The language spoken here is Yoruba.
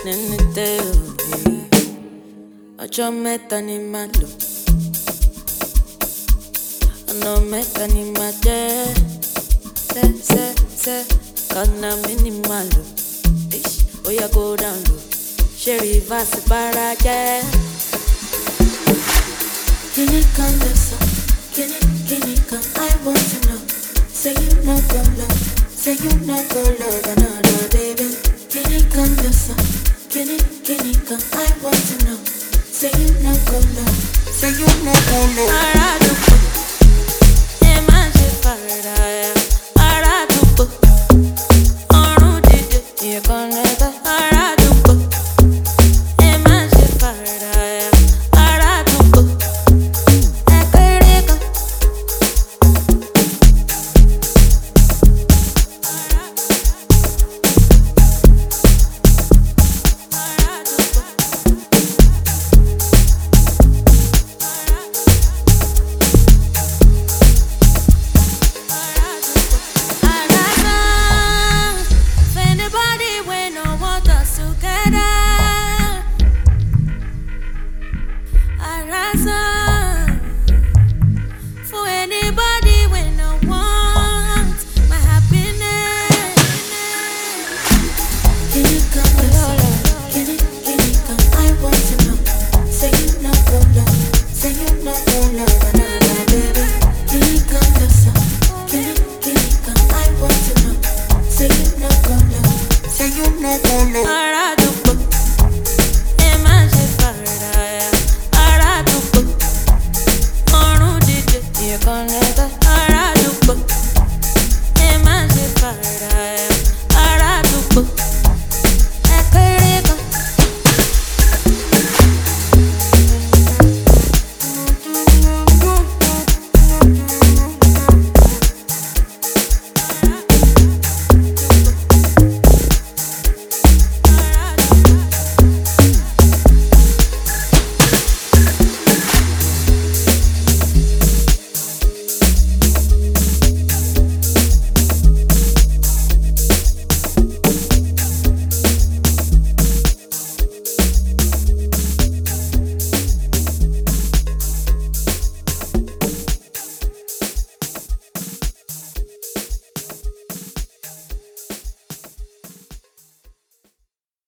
nínú tẹ́ òye. Ọjọ́ mẹ́ta ni màá lò, ọ̀nà mẹ́ta ni màá jẹ́. Sẹ́, ọ̀nà mi ni màá lò. Ó yá go down low, ṣé reverse bára jẹ́. Can you come listen? Can you come? I want to know. Say you not gonna love, say you not gonna love another baby. Can you come listen? Can you come? I want to know. Say you not gonna love, say you not gonna love.